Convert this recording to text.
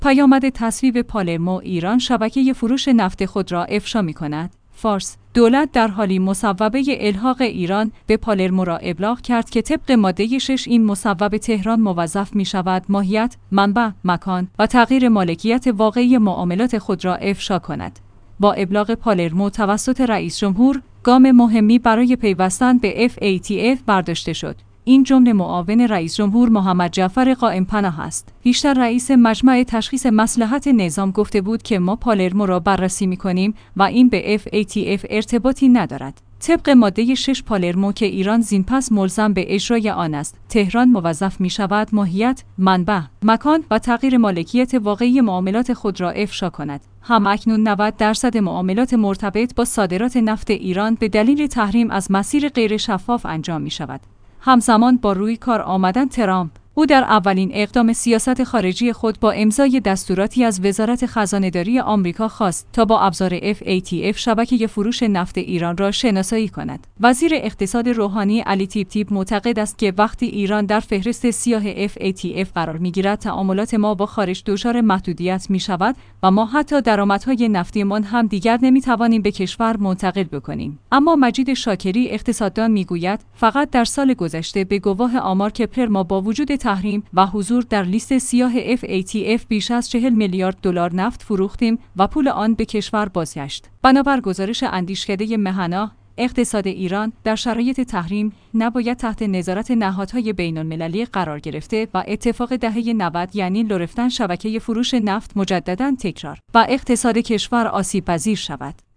پیامد تصویب پالرمو، ایران شبکه فروش نفت خود را افشا می‌کند. فارس: دولت در حالی مصوبه الحاق ایران به پالرمو را ابلاغ کرد که طبق ماده 6 این مصوبه تهران موظف می‌شود ماهیت، منبع، مکان و تغییر مالکیت واقعی معاملات خود را افشا کند. با ابلاغ پالرمو توسط رئیس جمهور، گام مهمی برای پیوستن به FATF برداشته شد. این جمله معاون رئیس جمهور محمد جعفر قائم پناه است. پیشتر رئیس مجمع تشخیص مصلحت نظام گفته بود که ما پالرمو را بررسی می‌کنیم و این به FATF ارتباطی ندارد. طبق ماده 6 پالرمو که ایران زینپس ملزم به اجرای آن است، تهران موظف می‌شود ماهیت، منبع، مکان و تغییر مالکیت واقعی معاملات خود را افشا کند. هم‌اکنون 90% معاملات مرتبط با صادرات نفت ایران به دلیل تحریم از مسیر غیر شفاف انجام می‌شود. همزمان با روی کار آمدن ترامپ، او در اولین اقدام سیاست خارجی خود با امضای دستوراتی از وزارت خزانه‌داری آمریکا خواست تا با ابزار FATF شبکه فروش نفت ایران را شناسایی کند. وزیر اقتصاد روحانی علی طیب معتقد است که وقتی ایران در فهرست سیاه FATF قرار می‌گیرد، تعاملات ما با خارج دچار محدودیت می‌شود و ما حتی درآمدهای نفتیمان هم دیگر نمی‌توانیم به کشور منتقل بکنیم. اما مجید شاکری اقتصاددان می‌گوید فقط در سال گذشته به گواه آمار کپلر ما با وجود تحریم و حضور در لیست سیاه FATF بیش از 40 میلیارد دلار نفت فروختیم و پول آن به کشور بازگشت. بنابر گزارش اندیشکده مهنا، اقتصاد ایران در شرایط تحریم نباید تحت نظارت نهادهای بین‌المللی قرار گرفته و اتفاق دهه 90 یعنی لو رفتن شبکه فروش نفت مجدداً تکرار و اقتصاد کشور آسیب‌پذیر شود.